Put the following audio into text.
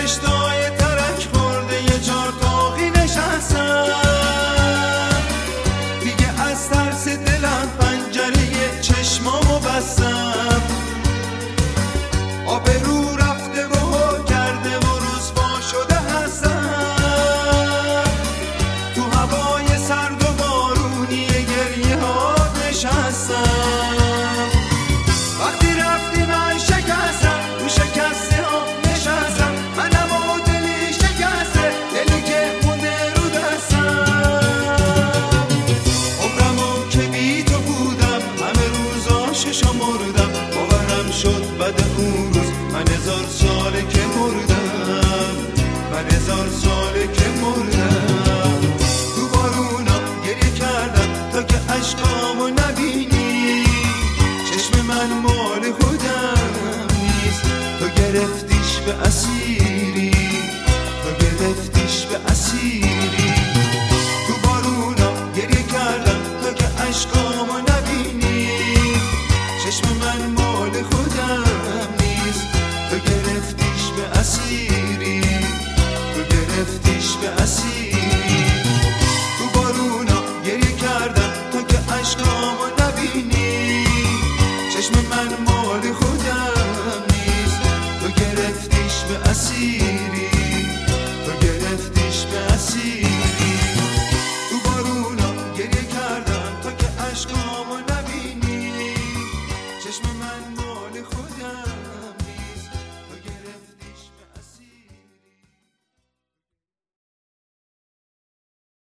بهشتای ترک خورده یه جار تاقی نشستم، دیگه از ترس دلم پنجره چشمامو بستم. آب رو رفته و ها کرده و رسوا شده هستم، تو هوای سرد و بارونی گریه ها نشستم. وقتی رفتی من شکستم، رو شکسته ها نشستم، منم و دلی شکسته، دلی که مونده رو دستم. عمرمو که بی تو بودم، همه روزاشو شمردم، باورم شد بعد اون روز من 1000 ساله که مردم، من 1000 ساله که مردم. تو بارونا گریه کردم تا که عشقامو نبینی، چشم من مال خودم نیست، تو گرفتیش به اسیر.